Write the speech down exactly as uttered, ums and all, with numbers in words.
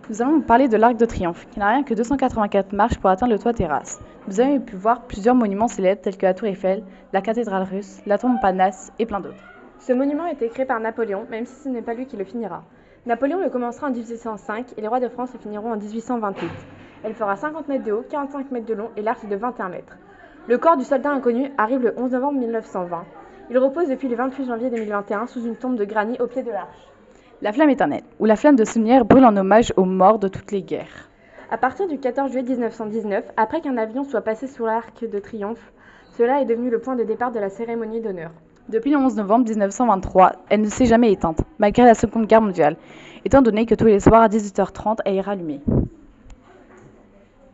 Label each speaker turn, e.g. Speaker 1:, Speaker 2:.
Speaker 1: Nous allons parler de l'Arc de Triomphe, qui n'a rien que deux cent quatre-vingt-quatre marches pour atteindre le toit terrasse. Vous avez pu voir plusieurs monuments célèbres tels que la Tour Eiffel, la cathédrale russe, la Tour Montparnasse et plein d'autres.
Speaker 2: Ce monument a été créé par Napoléon, même si ce n'est pas lui qui le finira. Napoléon le commencera en dix-huit cent cinq et les rois de France le finiront en dix-huit cent vingt-huit. Elle fera cinquante mètres de haut, quarante-cinq mètres de long et l'arc est de vingt et un mètres. Le corps du soldat inconnu arrive le onze novembre mille neuf cent vingt. Il repose depuis le vingt-huit janvier deux mille vingt et un sous une tombe de granit au pied de l'arche.
Speaker 1: La flamme éternelle, ou la flamme de souvenir, brûle en hommage aux morts de toutes les guerres.
Speaker 2: À partir du quatorze juillet mille neuf cent dix-neuf, après qu'un avion soit passé sous l'Arc de Triomphe, cela est devenu le point de départ de la cérémonie d'honneur.
Speaker 1: Depuis le onze novembre mille neuf cent vingt-trois, elle ne s'est jamais éteinte, malgré la Seconde Guerre mondiale, étant donné que tous les soirs à dix-huit heures trente, elle est rallumée.